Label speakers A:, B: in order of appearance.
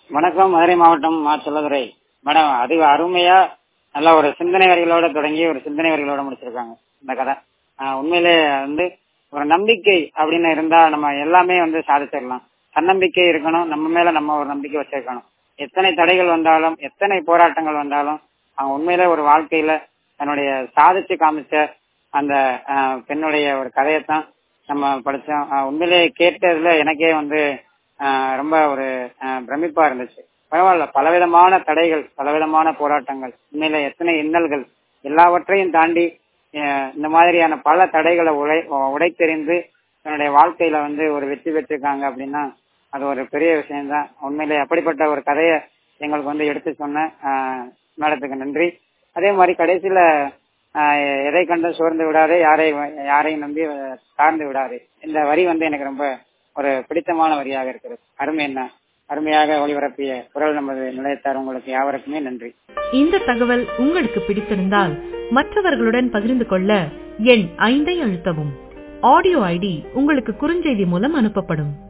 A: வணக்கம். மதுரை மாவட்டம் மா. செல்லதுரை. மேடம், அது அருமையா நல்ல ஒரு சிந்தனை வரிகளோட தொடங்கி ஒரு சிந்தனை வரிகளோட முடிச்சிருக்காங்க இந்த கதை. உண்மையிலே ஒரு நம்பிக்கை அப்படின்னு இருந்தா நம்ம எல்லாமே சாதிச்சிடலாம். தன்னம்பிக்கை இருக்கணும், நம்ம மேல நம்ம ஒரு நம்பிக்கை வச்சிருக்கணும். எத்தனை தடைகள் வந்தாலும் எத்தனை போராட்டங்கள் வந்தாலும் அவங்க உண்மையிலே ஒரு வாழ்க்கையில தன்னுடைய சாதிச்சு காமிச்ச அந்த பெண்ணுடைய ஒரு கதையத்தான் நம்ம படிச்சோம். உண்மையிலே கேட்டதுல எனக்கே ரொம்ப ஒரு பிரமிப்பா இருந்துச்சு. பரவாயில்ல, பலவிதமான தடைகள், பலவிதமான போராட்டங்கள், உண்மையில எத்தனை இன்னல்கள், எல்லாவற்றையும் தாண்டி இந்த மாதிரியான பல தடைகளை உடைத்தெறிந்து தன்னுடைய வாழ்க்கையில ஒரு வெற்றி பெற்றிருக்காங்க அப்படின்னா அது ஒரு பெரிய விஷயம்தான். உண்மையிலே அப்படிப்பட்ட ஒரு கதையை எங்களுக்கு எடுத்து சொன்ன மேடத்துக்கு நன்றி. அதே மாதிரி கடைசியில எதை கண்டு சோர்ந்து விடாதே, யாரையும் நம்பி சார்ந்து விடாதே, இந்த வரி எனக்கு ரொம்ப ஒரு பிடித்தமான வரியாக இருக்கிறது. அருமையாக ஒளிபரப்பிய குரல் நமது நிலையத்தார் உங்களுக்கு யாவருக்குமே நன்றி.
B: இந்த தகவல் உங்களுக்கு பிடித்திருந்தால் மற்றவர்களுடன் பகிர்ந்து கொள்ள எண் 5 அழுத்தவும். ஆடியோ ஐடி உங்களுக்கு குறுஞ்செய்தி மூலம் அனுப்பப்படும்.